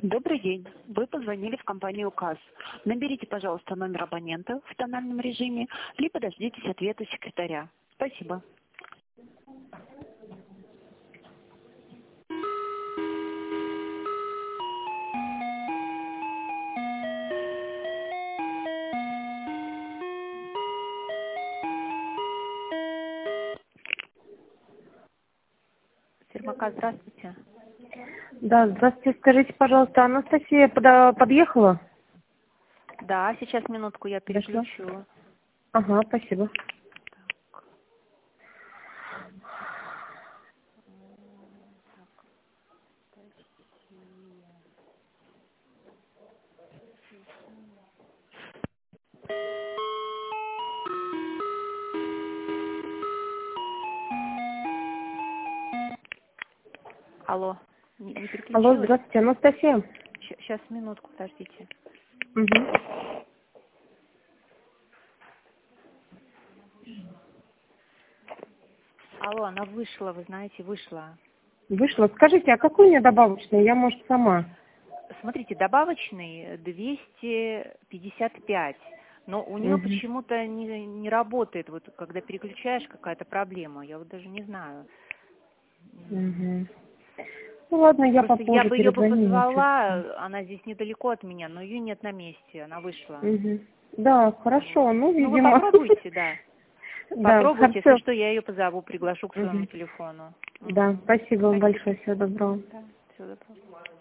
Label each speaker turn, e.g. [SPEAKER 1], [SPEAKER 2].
[SPEAKER 1] Добрый день. Вы позвонили в компанию УКАС. Наберите, пожалуйста, номер абонента в тональном режиме, либо дождитесь ответа секретаря. Спасибо.
[SPEAKER 2] Фирма КАС, здравствуйте.
[SPEAKER 3] Да, здравствуйте. Скажите, пожалуйста, Анастасия подъехала?
[SPEAKER 2] Да, сейчас минутку я
[SPEAKER 3] Подошла?
[SPEAKER 2] переключу.
[SPEAKER 3] Ага, спасибо.
[SPEAKER 2] Алло, не
[SPEAKER 3] Алло,
[SPEAKER 2] переключилась?
[SPEAKER 3] здравствуйте, Анастасия.
[SPEAKER 2] Сейчас минутку, подождите.
[SPEAKER 3] Угу.
[SPEAKER 2] Алло, она вышла, вы знаете, вышла.
[SPEAKER 3] Вышла. Скажите, а какой у меня добавочный? Я, может, сама.
[SPEAKER 2] Смотрите, добавочный 255, но у нее
[SPEAKER 3] Угу.
[SPEAKER 2] почему-то не работает, вот когда переключаешь, какая-то проблема, я вот даже не знаю.
[SPEAKER 3] Угу. Ну ладно, я
[SPEAKER 2] Просто я
[SPEAKER 3] попозже
[SPEAKER 2] бы ее
[SPEAKER 3] перезвоню.
[SPEAKER 2] позвала, она здесь недалеко от меня, но ее нет на месте, она вышла.
[SPEAKER 3] Угу. Да,
[SPEAKER 2] Вот.
[SPEAKER 3] хорошо, ну,
[SPEAKER 2] Ну, вы
[SPEAKER 3] видимо.
[SPEAKER 2] попробуйте, да.
[SPEAKER 3] Да,
[SPEAKER 2] Попробуйте, если
[SPEAKER 3] хорошо.
[SPEAKER 2] что, я ее позову, приглашу к своему
[SPEAKER 3] Угу.
[SPEAKER 2] телефону.
[SPEAKER 3] Да,
[SPEAKER 2] Мгм.
[SPEAKER 3] спасибо вам
[SPEAKER 2] Спасибо.
[SPEAKER 3] большое, всего доброго.
[SPEAKER 2] Да, всего доброго.